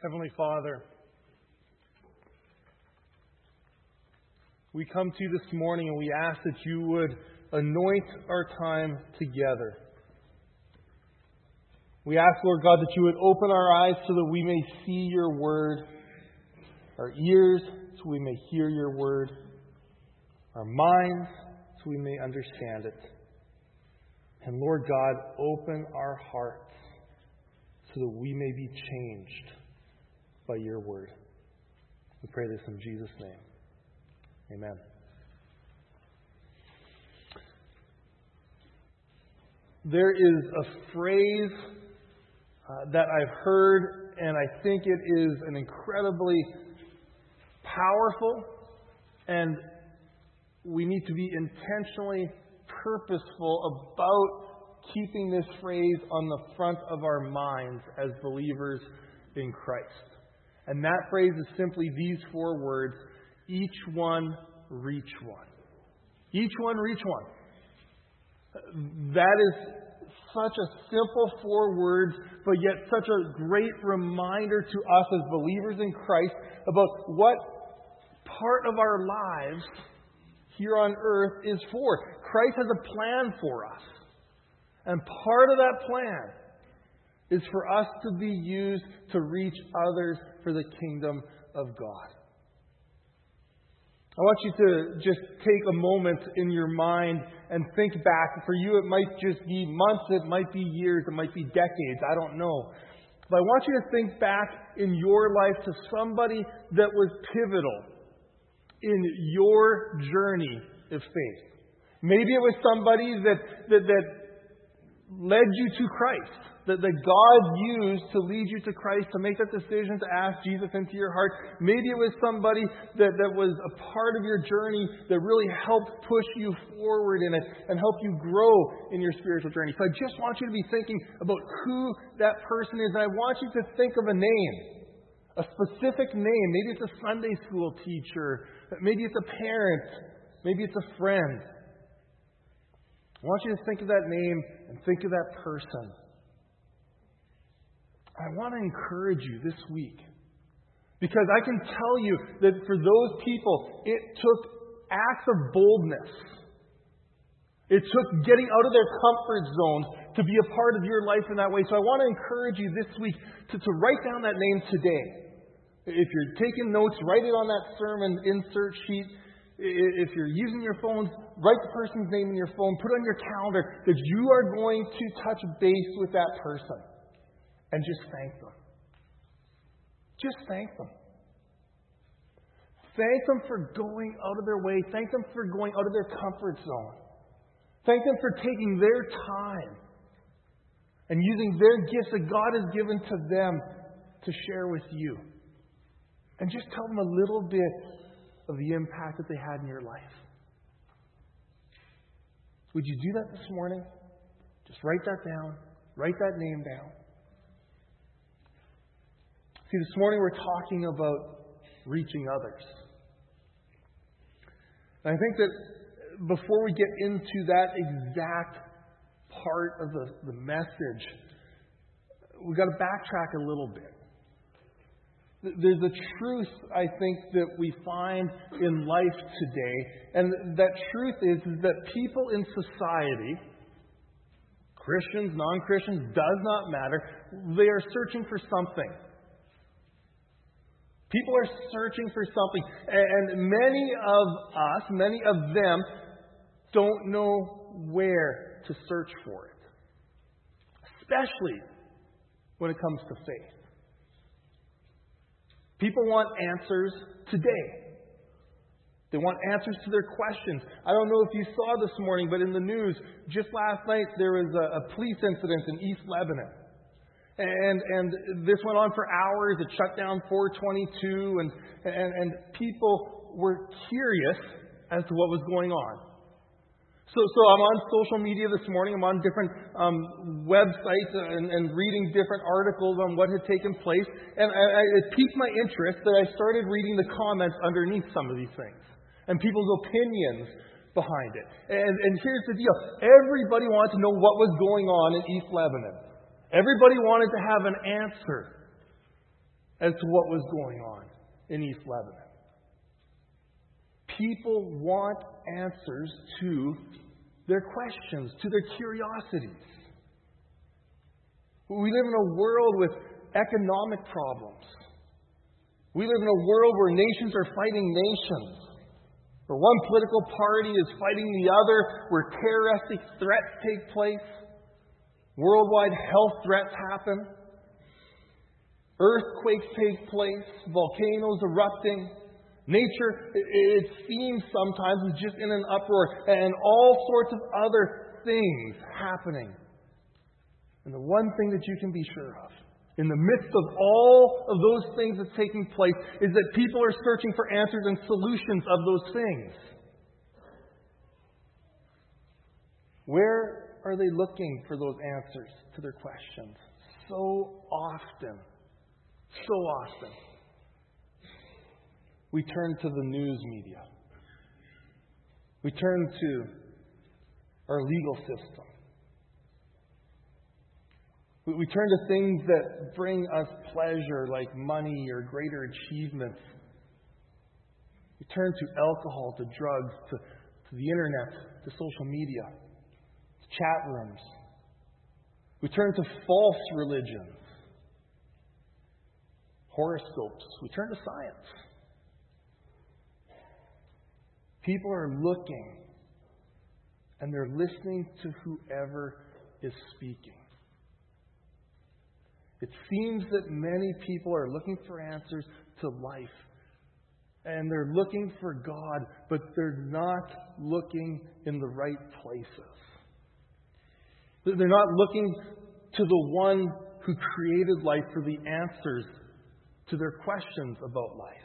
Heavenly Father, we come to you this morning and we ask that you would anoint our time together. We ask, Lord God, that you would open our eyes so that we may see your word, our ears so we may hear your word, our minds so we may understand it. And Lord God, open our hearts so that we may be changed by your word. We pray this in Jesus' name. Amen. There is a phrase that I've heard, and I think it is an incredibly powerful, and we need to be intentionally purposeful about keeping this phrase on the front of our minds as believers in Christ. And that phrase is simply these four words: each one, reach one. Each one, reach one. That is such a simple four words, but yet such a great reminder to us as believers in Christ about what part of our lives here on earth is for. Christ has a plan for us. And part of that plan is for us to be used to reach others for the kingdom of God. I want you to just take a moment in your mind and think back. For you, it might just be months, it might be years, it might be decades. I don't know. But I want you to think back in your life to somebody that was pivotal in your journey of faith. Maybe it was somebody that led you to Christ, that God used to lead you to Christ, to make that decision to ask Jesus into your heart. Maybe it was somebody that was a part of your journey that really helped push you forward in it and help you grow in your spiritual journey. So I just want you to be thinking about who that person is, and I want you to think of a name, a specific name. Maybe it's a Sunday school teacher, maybe it's a parent, maybe it's a friend. I want you to think of that name and think of that person. I want to encourage you this week, because I can tell you that for those people, it took acts of boldness. It took getting out of their comfort zones to be a part of your life in that way. So I want to encourage you this week to write down that name today. If you're taking notes, write it on that sermon insert sheet. If you're using your phones, write the person's name in your phone. Put on your calendar that you are going to touch base with that person. And just thank them. Just thank them. Thank them for going out of their way. Thank them for going out of their comfort zone. Thank them for taking their time and using their gifts that God has given to them to share with you. And just tell them a little bit of the impact that they had in your life. Would you do that this morning? Just write that down. Write that name down. See, this morning we're talking about reaching others. And I think that before we get into that exact part of the message, we've got to backtrack a little bit. There's a truth, I think, that we find in life today, and that truth is that people in society, Christians, non-Christians, does not matter, they are searching for something. People are searching for something, and many of us, many of them, don't know where to search for it, especially when it comes to faith. People want answers today. They want answers to their questions. I don't know if you saw this morning, but in the news, just last night, there was a police incident in East Lebanon. And this went on for hours. It shut down 422, and people were curious as to what was going on. So I'm on social media this morning. I'm on different websites and reading different articles on what had taken place. And it piqued my interest that I started reading the comments underneath some of these things and people's opinions behind it. And here's the deal. Everybody wanted to know what was going on in East Lebanon. Everybody wanted to have an answer. as to what was going on in East Lebanon. People want answers to their questions, to their curiosities. We live in a world with economic problems. We live in a world where nations are fighting nations, where one political party is fighting the other, where terroristic threats take place, worldwide health threats happen, earthquakes take place, volcanoes erupting. Nature, it seems sometimes, is just in an uproar, and all sorts of other things happening. And the one thing that you can be sure of, in the midst of all of those things that's taking place, is that people are searching for answers and solutions of those things. Where are they looking for those answers to their questions? So often, we turn to the news media. We turn to our legal system. We turn to things that bring us pleasure, like money or greater achievements. We turn to alcohol, to drugs, to the internet, to social media, to chat rooms. We turn to false religions, horoscopes. We turn to science. People are looking, and they're listening to whoever is speaking. It seems that many people are looking for answers to life. And they're looking for God, but they're not looking in the right places. They're not looking to the one who created life for the answers to their questions about life.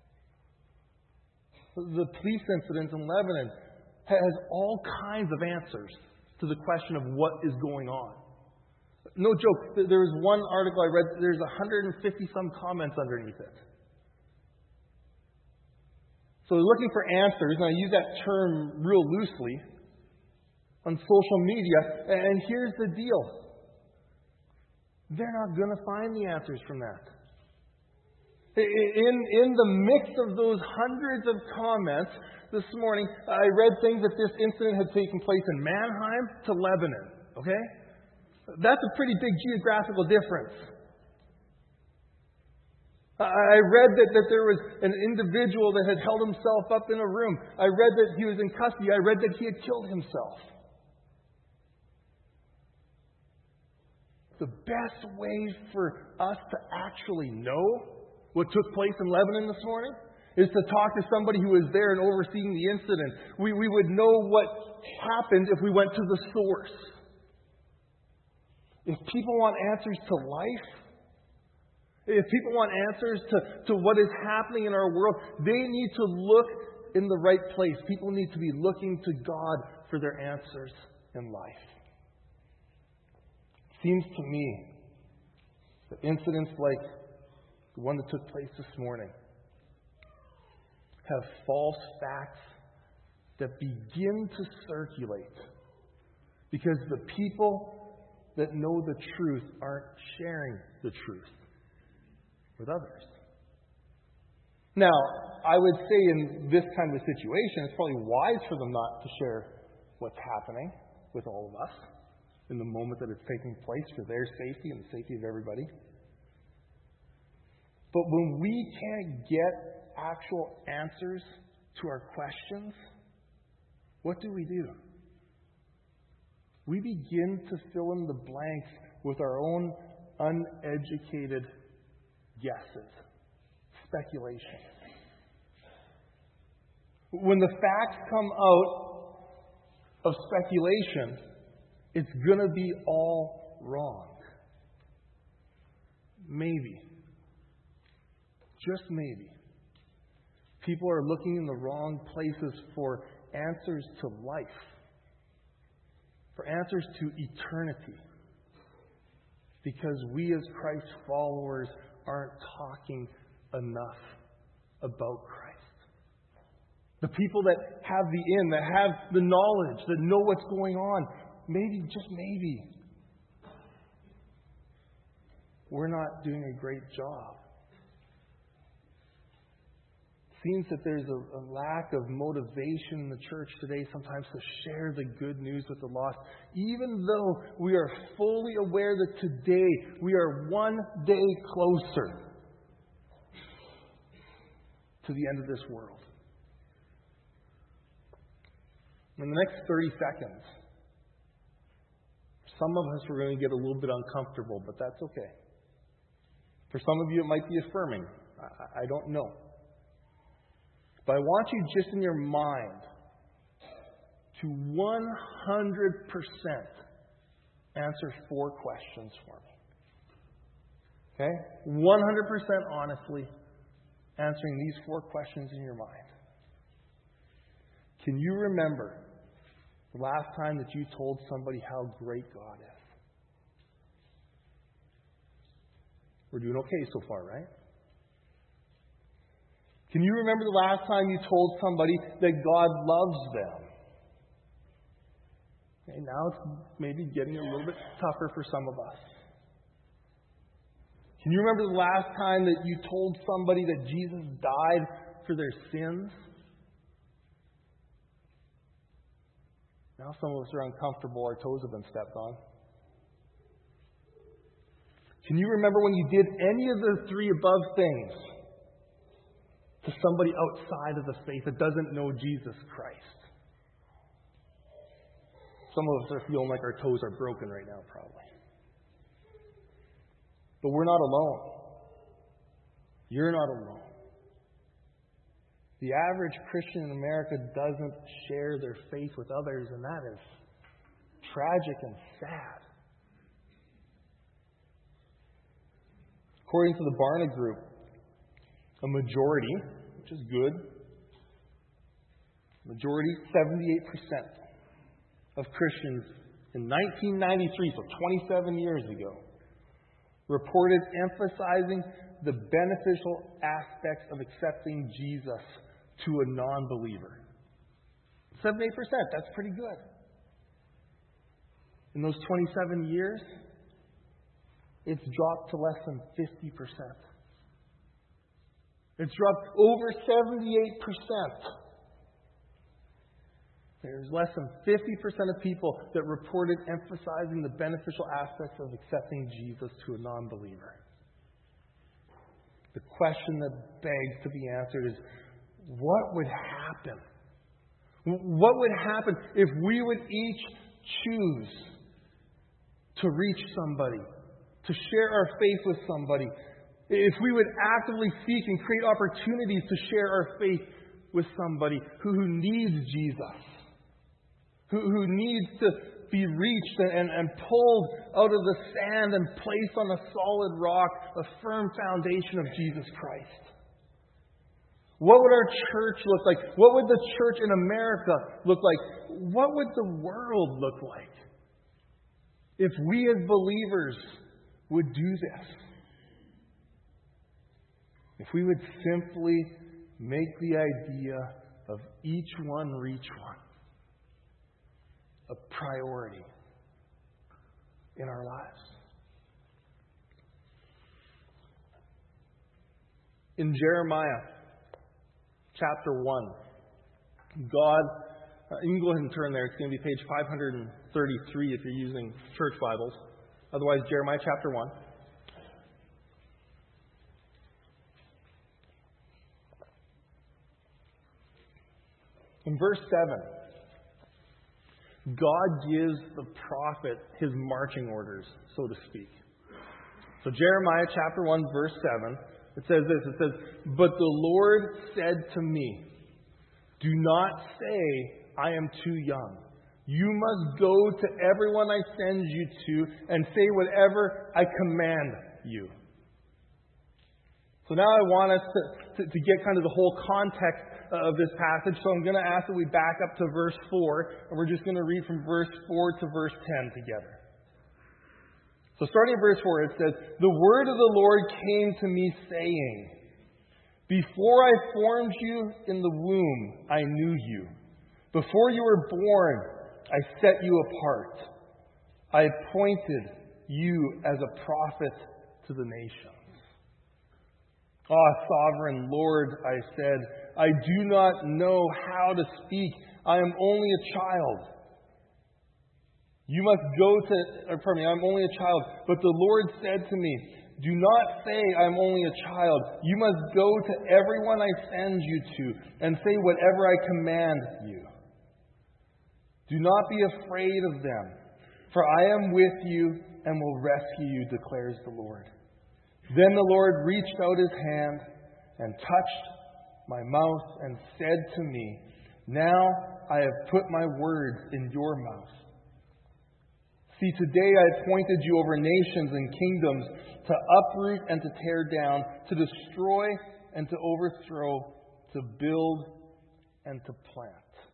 The police incident in Lebanon has all kinds of answers to the question of what is going on. No joke, there was one article I read, there's 150-some comments underneath it. So they're looking for answers, and I use that term real loosely, on social media, and here's the deal. They're not going to find the answers from that. In the mix of those hundreds of comments this morning, I read things that this incident had taken place in Mannheim to Lebanon. Okay? That's a pretty big geographical difference. I read that there was an individual that had held himself up in a room. I read that he was in custody. I read that he had killed himself. The best way for us to actually know what took place in Lebanon this morning is to talk to somebody who was there and overseeing the incident. We would know what happened if we went to the source. If people want answers to life, if people want answers to what is happening in our world, they need to look in the right place. People need to be looking to God for their answers in life. It seems to me that incidents like the one that took place this morning have false facts that begin to circulate because the people that know the truth aren't sharing the truth with others. Now, I would say in this kind of a situation, it's probably wise for them not to share what's happening with all of us in the moment that it's taking place for their safety and the safety of everybody. But when we can't get actual answers to our questions, what do? We begin to fill in the blanks with our own uneducated guesses, speculation. When the facts come out of speculation, it's going to be all wrong. Maybe. Just maybe. People are looking in the wrong places for answers to life, for answers to eternity, because we as Christ's followers aren't talking enough about Christ. The people that have the that have the knowledge, that know what's going on, maybe, just maybe, we're not doing a great job seems that there's a lack of motivation in the church today sometimes to share the good news with the lost, even though we are fully aware that today we are one day closer to the end of this world. In the next 30 seconds, some of us are going to get a little bit uncomfortable, but that's okay. For some of you, it might be affirming. I don't know. But I want you just in your mind to 100% answer 4 questions for me. Okay? 100% honestly answering these 4 questions in your mind. Can you remember the last time that you told somebody how great God is? We're doing okay so far, right? Can you remember the last time you told somebody that God loves them? Okay, now it's maybe getting a little bit tougher for some of us. Can you remember the last time that you told somebody that Jesus died for their sins? Now some of us are uncomfortable. Our toes have been stepped on. Can you remember when you did any of the 3 above things to somebody outside of the faith that doesn't know Jesus Christ? Some of us are feeling like our toes are broken right now, probably. But we're not alone. You're not alone. The average Christian in America doesn't share their faith with others, and that is tragic and sad. According to the Barna Group, a majority, which is good, majority, 78% of Christians in 1993, so 27 years ago, reported emphasizing the beneficial aspects of accepting Jesus to a non-believer. 78%, that's pretty good. In those 27 years, it's dropped to less than 50%. It's dropped over 78%. There's less than 50% of people that reported emphasizing the beneficial aspects of accepting Jesus to a non-believer. The question that begs to be answered is, what would happen? What would happen if we would each choose to reach somebody, to share our faith with somebody? If we would actively seek and create opportunities to share our faith with somebody who needs Jesus, who needs to be reached and pulled out of the sand and placed on a solid rock, a firm foundation of Jesus Christ. What would our church look like? What would the church in America look like? What would the world look like if we as believers would do this? If we would simply make the idea of each one reach one a priority in our lives. In Jeremiah chapter 1, God, you can go ahead and turn there. It's going to be page 533 if you're using church Bibles. Otherwise, Jeremiah chapter 1. In verse 7, God gives the prophet his marching orders, so to speak. So Jeremiah chapter 1, verse 7, it says this. It says, "But the Lord said to me, do not say, I am too young. You must go to everyone I send you to and say whatever I command you." So now I want us to get kind of the whole context of this passage. So I'm going to ask that we back up to verse 4, and we're just going to read from verse 4 to verse 10 together. So starting in verse 4, it says, "The word of the Lord came to me saying, before I formed you in the womb, I knew you. Before you were born, I set you apart. I appointed you as a prophet to the nations." "Ah, sovereign Lord," I said, I do not know how to speak. I am only a child. You must I'm only a child. But the Lord said to me, do not say I'm only a child. You must go to everyone I send you to and say whatever I command you. Do not be afraid of them, for I am with you and will rescue you, declares the Lord. Then the Lord reached out his hand and touched my mouth and said to me, now I have put my words in your mouth. See, today I appointed you over nations and kingdoms to uproot and to tear down, to destroy and to overthrow, to build and to plant.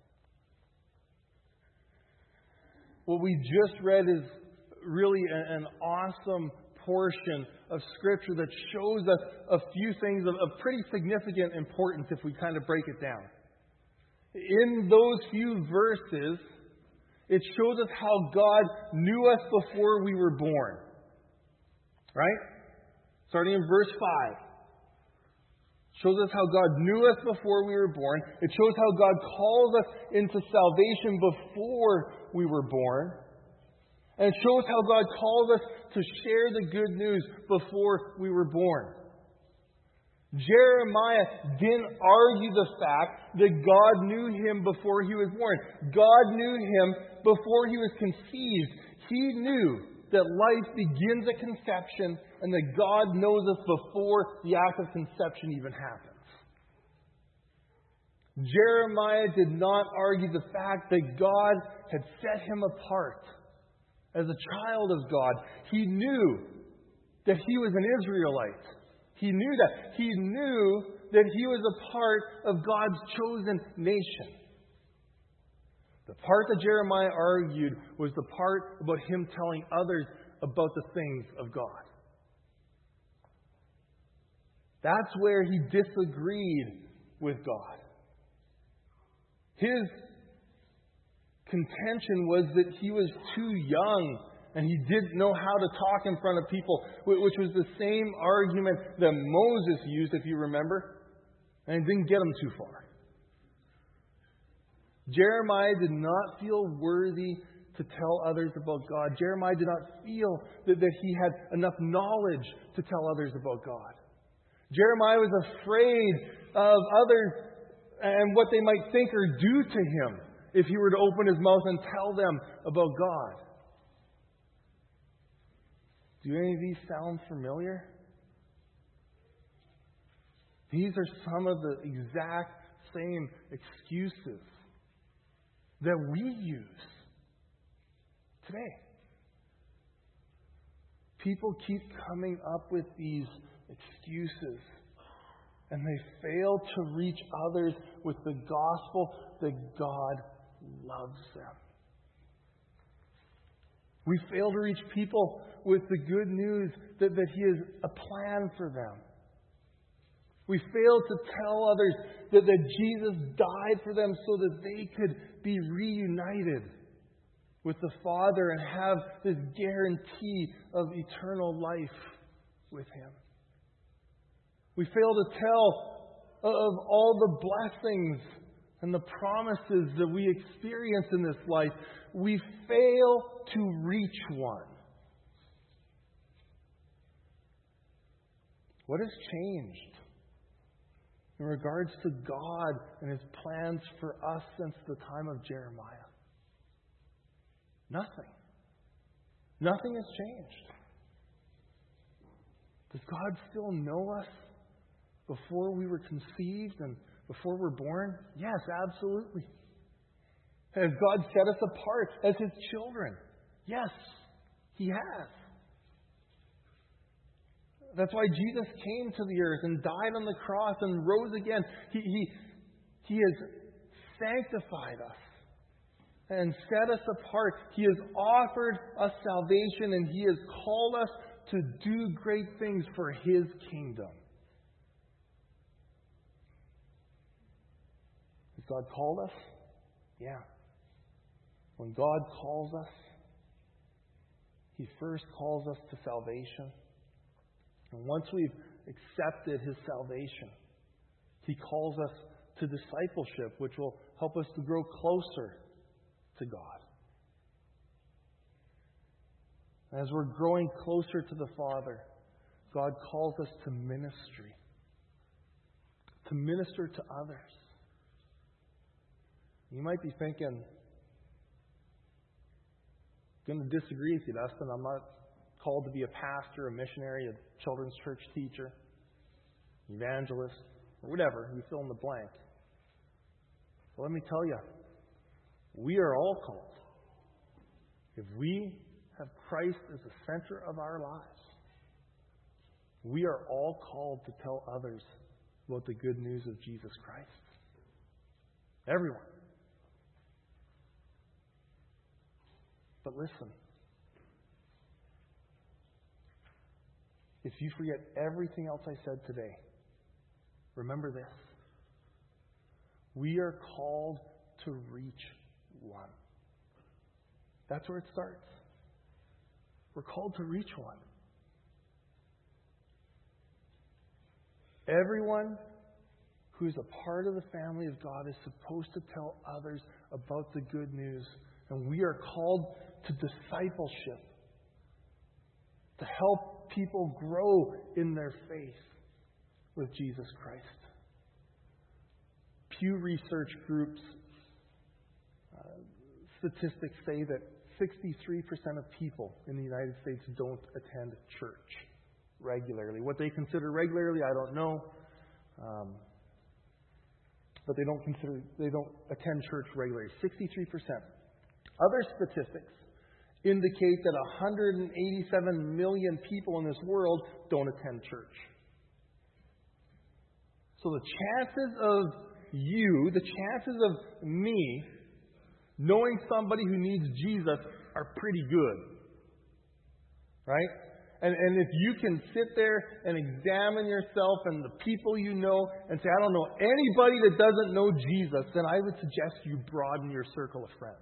What we just read is really an awesome portion of Scripture that shows us a few things of pretty significant importance if we kind of break it down. In those few verses, it shows us how God knew us before we were born. Right? Starting in verse 5. Shows us how God knew us before we were born. It shows how God calls us into salvation before we were born. And it shows how God calls us to share the good news before we were born. Jeremiah didn't argue the fact that God knew him before he was born. God knew him before he was conceived. He knew that life begins at conception and that God knows us before the act of conception even happens. Jeremiah did not argue the fact that God had set him apart as a child of God. He knew that he was an Israelite. He knew that. He knew that he was a part of God's chosen nation. The part that Jeremiah argued was the part about him telling others about the things of God. That's where he disagreed with God. His contention was that he was too young and he didn't know how to talk in front of people, which was the same argument that Moses used, if you remember, and it didn't get him too far. Jeremiah did not feel worthy to tell others about God. Jeremiah did not feel that he had enough knowledge to tell others about God. Jeremiah was afraid of others and what they might think or do to him if he were to open his mouth and tell them about God. Do any of these sound familiar? These are some of the exact same excuses that we use today. People keep coming up with these excuses, and they fail to reach others with the gospel that God loves them. We fail to reach people with the good news that He has a plan for them. We fail to tell others that Jesus died for them so that they could be reunited with the Father and have this guarantee of eternal life with Him. We fail to tell of all the blessings and the promises that we experience in this life. We fail to reach one. What has changed in regards to God and His plans for us since the time of Jeremiah? Nothing. Nothing has changed. Does God still know us before we were conceived and before we're born? Yes, absolutely. Has God set us apart as His children? Yes, He has. That's why Jesus came to the earth and died on the cross and rose again. He has sanctified us and set us apart. He has offered us salvation, and He has called us to do great things for His kingdom. Has God called us? Yeah. When God calls us, He first calls us to salvation. And once we've accepted His salvation, He calls us to to discipleship, which will help us to grow closer to God. As we're growing closer to the Father, God calls us to ministry, to minister to others. You might be thinking, I'm going to disagree with you, Dustin. I'm not called to be a pastor, a missionary, a children's church teacher, evangelist, or whatever. You fill in the blank. Well, let me tell you, we are all called. If we have Christ as the center of our lives, we are all called to tell others about the good news of Jesus Christ. Everyone. But listen, if you forget everything else I said today, remember this. We are called to reach one. That's where it starts. We're called to reach one. Everyone who is a part of the family of God is supposed to tell others about the good news. And we are called to discipleship, to help people grow in their faith with Jesus Christ. Pew Research Group's statistics say that 63% of people in the United States don't attend church regularly. What they consider regularly, I don't know. But they don't attend church regularly. 63%. Other statistics indicate that 187 million people in this world don't attend church. So the chances of you, the chances of me, knowing somebody who needs Jesus are pretty good. Right? And if you can sit there and examine yourself and the people you know and say, I don't know anybody that doesn't know Jesus, then I would suggest you broaden your circle of friends.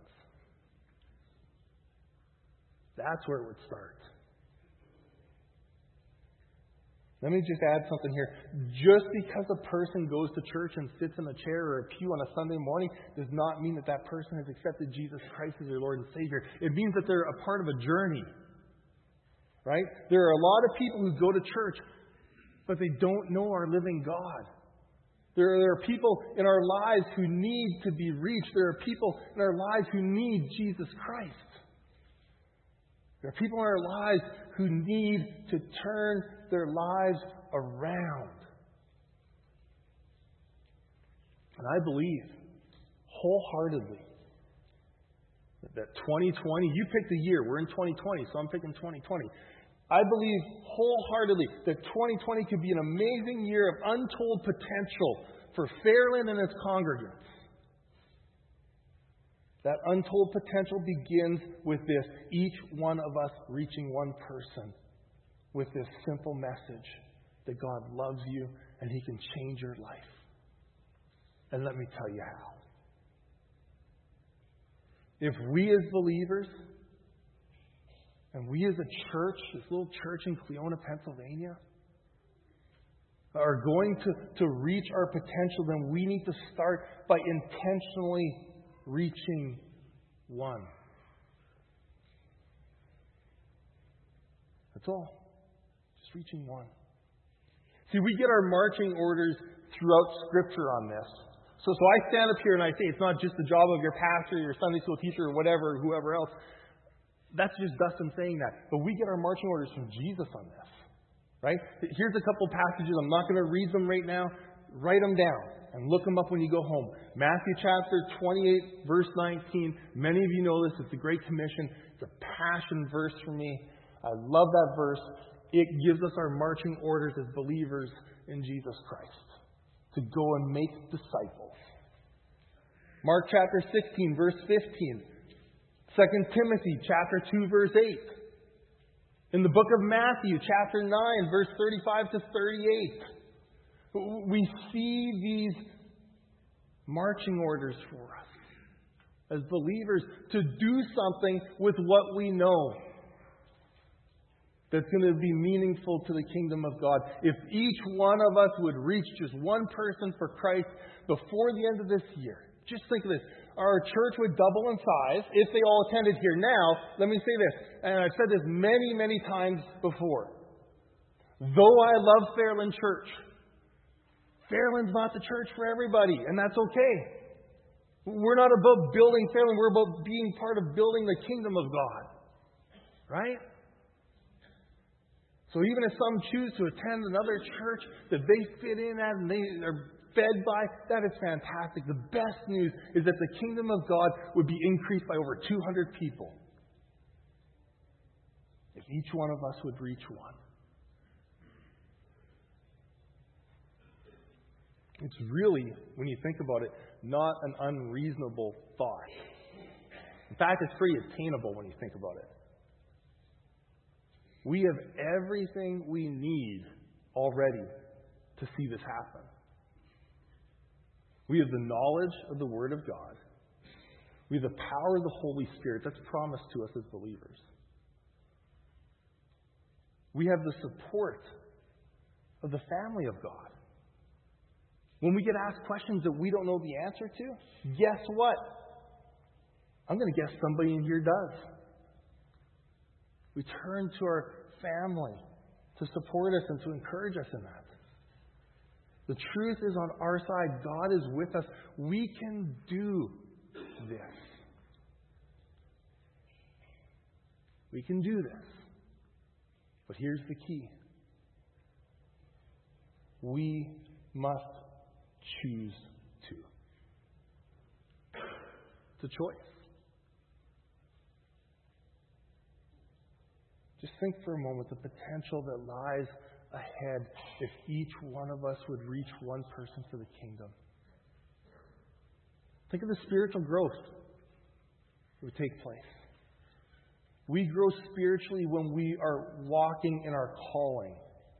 That's where it would start. Let me just add something here. Just because a person goes to church and sits in a chair or a pew on a Sunday morning does not mean that that person has accepted Jesus Christ as their Lord and Savior. It means that they're a part of a journey. Right? There are a lot of people who go to church, but they don't know our living God. There are people in our lives who need to be reached. There are people in our lives who need Jesus Christ. There are people in our lives who need to turn their lives around. And I believe wholeheartedly that 2020, you pick the year, we're in 2020, so I'm picking 2020. I believe wholeheartedly that 2020 could be an amazing year of untold potential for Fairland and its congregants. That untold potential begins with this, each one of us reaching one person with this simple message that God loves you and He can change your life. And let me tell you how. If we as believers, and we as a church, this little church in Cleona, Pennsylvania, are going to reach our potential, then we need to start by intentionally reaching one. That's all. Just reaching one. See, we get our marching orders throughout Scripture on this. So I stand up here and I say it's not just the job of your pastor, your Sunday school teacher, or whatever, whoever else. That's just Dustin saying that. But we get our marching orders from Jesus on this. Right? Here's a couple passages. I'm not going to read them right now. Write them down and look them up when you go home. Matthew chapter 28, verse 19. Many of you know this. It's the Great Commission. It's a passion verse for me. I love that verse. It gives us our marching orders as believers in Jesus Christ to go and make disciples. Mark chapter 16, verse 15. 2 Timothy chapter 2, verse 8. In the book of Matthew chapter 9, verse 35 to 38. We see these marching orders for us as believers to do something with what we know. that's going to be meaningful to the kingdom of God. If each one of us would reach just one person for Christ before the end of this year, just think of this. Our church would double in size if they all attended here. Now, let me say this, and I've said this many, many times before. Though I love Fairland Church, Fairland's not the church for everybody, and that's okay. We're not about building Fairland. We're about being part of building the kingdom of God. Right? So even if some choose to attend another church that they fit in at and they are fed by, that is fantastic. The best news is that the kingdom of God would be increased by over 200 people if each one of us would reach one. It's really, when you think about it, not an unreasonable thought. In fact, it's pretty attainable when you think about it. We have everything we need already to see this happen. We have the knowledge of the Word of God. We have the power of the Holy Spirit that's promised to us as believers. We have the support of the family of God. When we get asked questions that we don't know the answer to, guess what? I'm going to guess somebody in here does. We turn to our family to support us and to encourage us in that. The truth is on our side. God is with us. We can do this. We can do this. But here's the key. We must choose to. It's a choice. Just think for a moment the potential that lies ahead if each one of us would reach one person for the kingdom. Think of the spiritual growth that would take place. We grow spiritually when we are walking in our calling.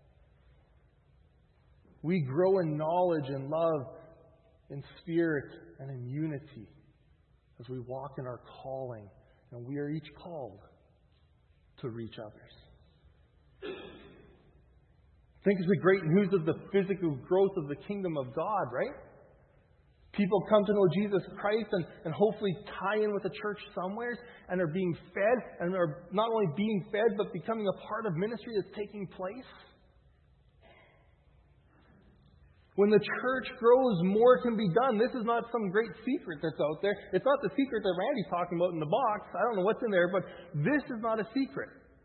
We grow in knowledge and love, in spirit and in unity as we walk in our calling. And we are each called to reach others. Think of the great news of the physical growth of the kingdom of God, right? People come to know Jesus Christ and hopefully tie in with the church somewhere and are being fed and are not only being fed but becoming a part of ministry that's taking place. When the church grows, more can be done. This is not some great secret that's out there. It's not the secret that Randy's talking about in the box. I don't know what's in there, but this is not a secret.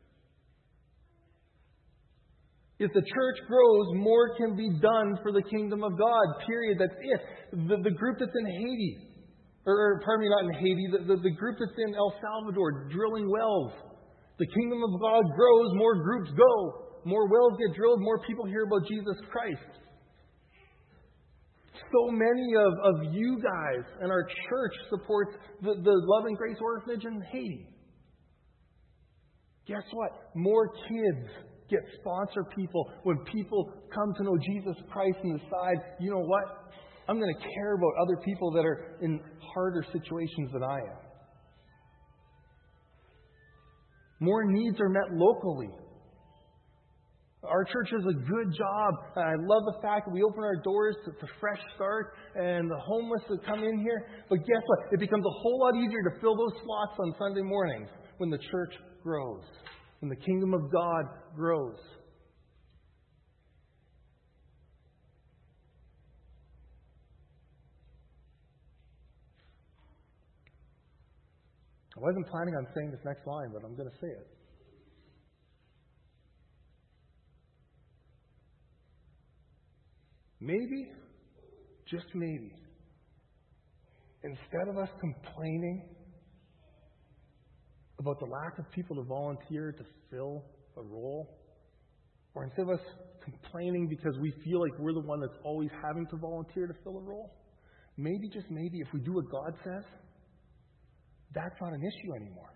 If the church grows, more can be done for the kingdom of God. Period. That's it. The group that's in Haiti, or pardon me, not in Haiti, the group that's in El Salvador drilling wells. The kingdom of God grows, more groups go. More wells get drilled, more people hear about Jesus Christ. So many of you guys and our church supports the Love and Grace Orphanage in Haiti. Guess what? More kids get sponsor people when people come to know Jesus Christ and decide, you know what? I'm going to care about other people that are in harder situations than I am. More needs are met locally. Our church does a good job. And I love the fact that we open our doors to Fresh Start and the homeless that come in here. But guess what? It becomes a whole lot easier to fill those slots on Sunday mornings when the church grows, when the kingdom of God grows. I wasn't planning on saying this next line, but I'm going to say it. Maybe, just maybe, instead of us complaining about the lack of people to volunteer to fill a role, or instead of us complaining because we feel like we're the one that's always having to volunteer to fill a role, maybe, just maybe, if we do what God says, that's not an issue anymore.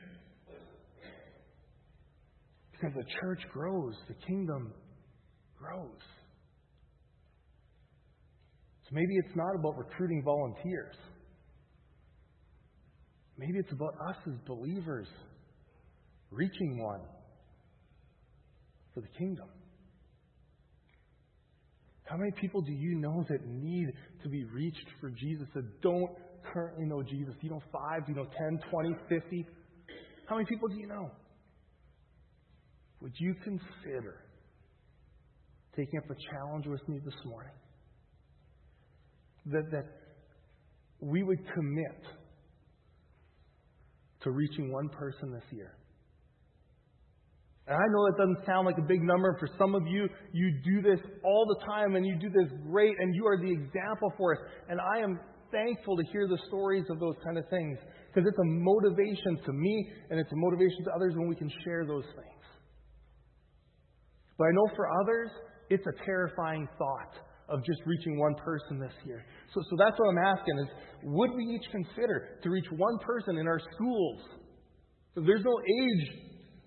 Because the church grows, the kingdom grows. So maybe it's not about recruiting volunteers. Maybe it's about us as believers reaching one for the kingdom? How many people do you know that need to be reached for Jesus, that don't currently know Jesus? Do you know 5? Do you know 10, 20, 50? How many people do you know? Would you consider taking up a challenge with me this morning? That we would commit to reaching one person this year. And I know that doesn't sound like a big number. For some of you, you do this all the time, and you do this great, and you are the example for us. And I am thankful to hear the stories of those kind of things, because it's a motivation to me, and it's a motivation to others when we can share those things. But I know for others, it's a terrifying thought of just reaching one person this year. So that's what I'm asking is, would we each consider to reach one person in our schools? So there's no age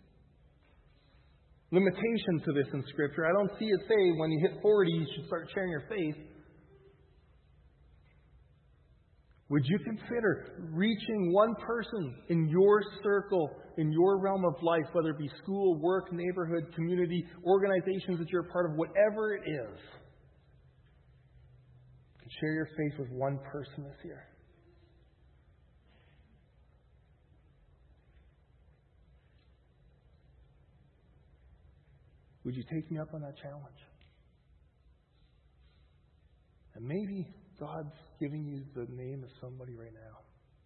limitation to this in Scripture. I don't see it say when you hit 40 you should start sharing your faith. Would you consider reaching one person in your circle, in your realm of life, whether it be school, work, neighborhood, community, organizations that you're a part of, whatever it is? Share your faith with one person this year. Would you take me up on that challenge? And maybe God's giving you the name of somebody right now.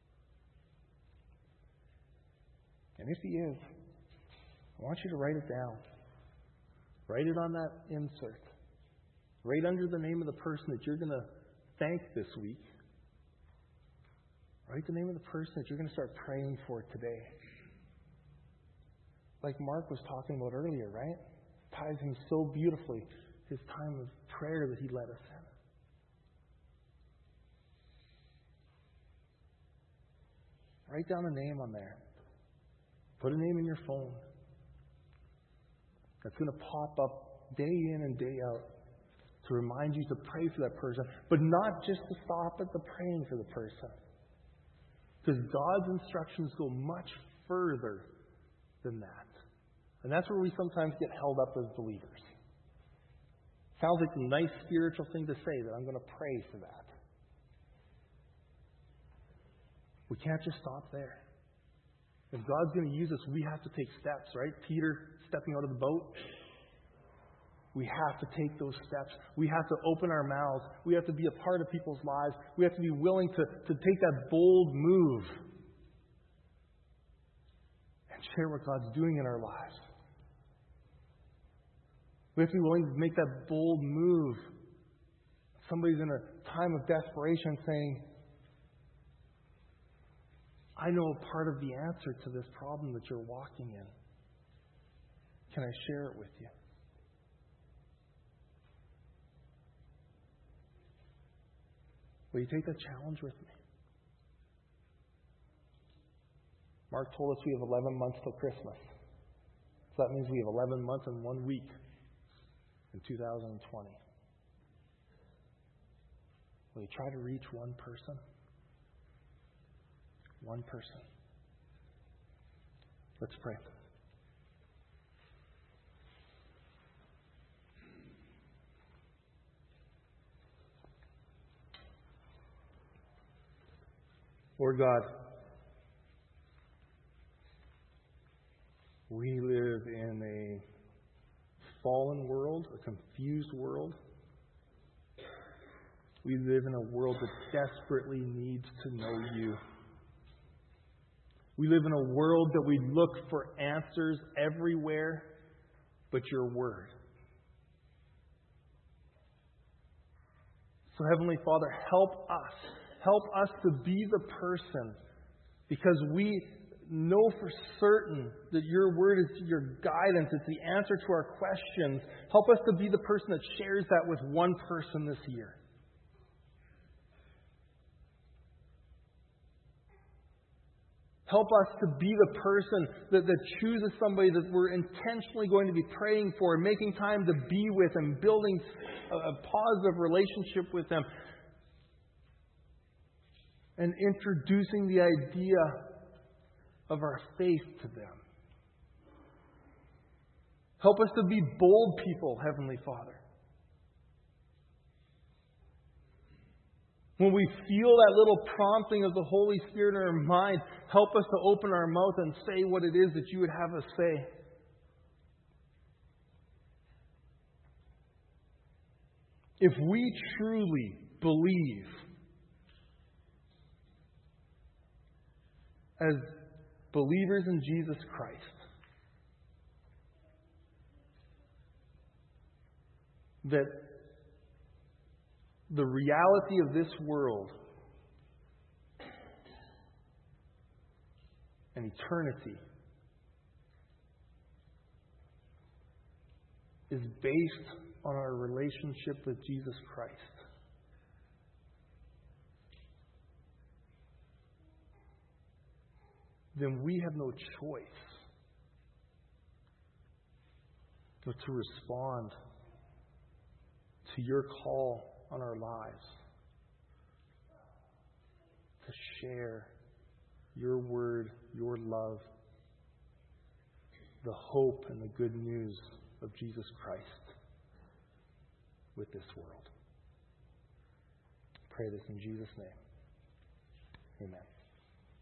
And if He is, I want you to write it down. Write it on that insert. Right under the name of the person that you're going to thank this week. Write the name of the person that you're going to start praying for today. Like Mark was talking about earlier, right? Ties him so beautifully, his time of prayer that he led us in. Write down a name on there. Put a name in your phone. That's going to pop up day in and day out to remind you to pray for that person, but not just to stop at the praying for the person. Because God's instructions go much further than that. And that's where we sometimes get held up as believers. Sounds like a nice spiritual thing to say, that I'm going to pray for that. We can't just stop there. If God's going to use us, we have to take steps, right? Peter stepping out of the boat. We have to take those steps. We have to open our mouths. We have to be a part of people's lives. We have to be willing to take that bold move and share what God's doing in our lives. We have to be willing to make that bold move. Somebody's in a time of desperation saying, I know a part of the answer to this problem that you're walking in. Can I share it with you? Will you take that challenge with me? Mark told us we have 11 months till Christmas. So that means we have 11 months and 1 week in 2020. Will you try to reach one person? One person. Let's pray. Lord God, we live in a fallen world, a confused world. We live in a world that desperately needs to know you. We live in a world that we look for answers everywhere but your word. So Heavenly Father, help us. Help us to be the person, because we know for certain that your word is your guidance. It's the answer to our questions. Help us to be the person that shares that with one person this year. Help us to be the person that chooses somebody that we're intentionally going to be praying for, making time to be with and building a positive relationship with them, and introducing the idea of our faith to them. Help us to be bold people, Heavenly Father. When we feel that little prompting of the Holy Spirit in our mind, help us to open our mouth and say what it is that you would have us say. If we truly believe, as believers in Jesus Christ, that the reality of this world and eternity is based on our relationship with Jesus Christ, then we have no choice but to respond to your call on our lives, to share your word, your love, the hope and the good news of Jesus Christ with this world. I pray this in Jesus' name. Amen.